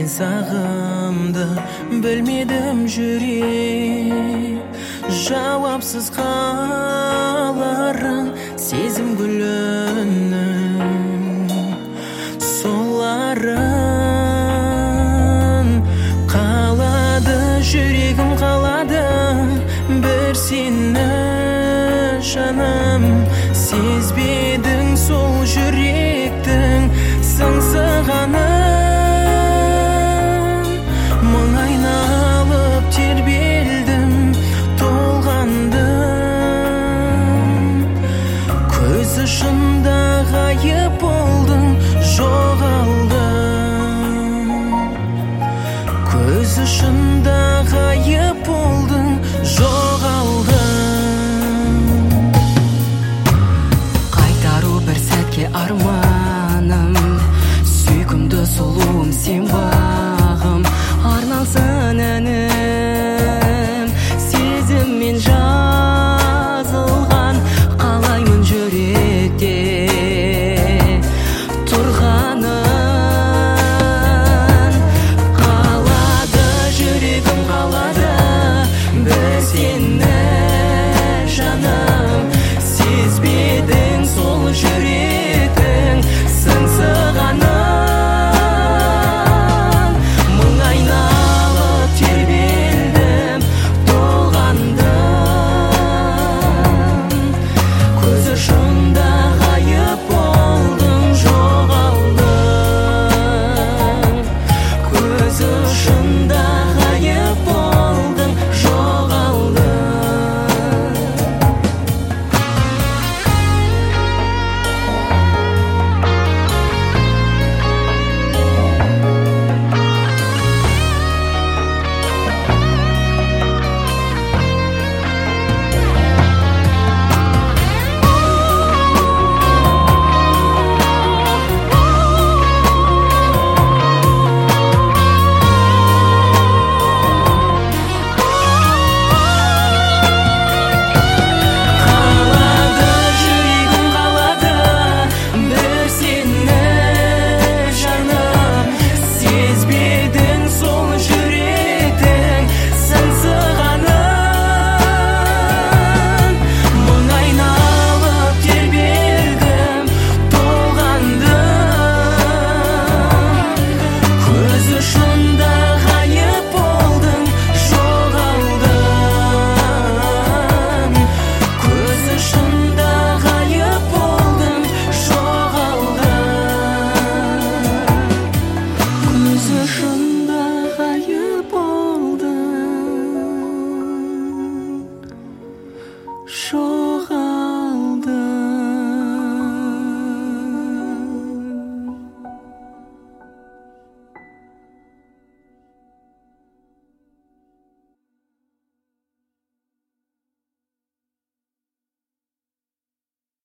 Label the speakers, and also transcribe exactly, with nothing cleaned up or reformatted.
Speaker 1: сағымды білмедім жүрек жауапсыз қаларын сезім гүлінің соларын қалады жүрегім қалады бір сені жаным сезбедің сол жүректің сыңсығанын мың айналып тербелдім толғандым көз ұшында ғайып болдың жоғалдың көз ұшында ғайып болдың жоғалдың
Speaker 2: қайтару бір сәтке арманым сүйкімді сұлуым сен бағым арналсын әнім сезіммен жазылған қалаймын жүректе тұрғанын қалады жүрегім қалады бір сені жаным сезбедің сол жүректің сыңсығанын мың айналып тербелдім толғандым көз ұшында ғайып болдың жоғалдың көз ұшында ғайып болдың жоғалдың Sure.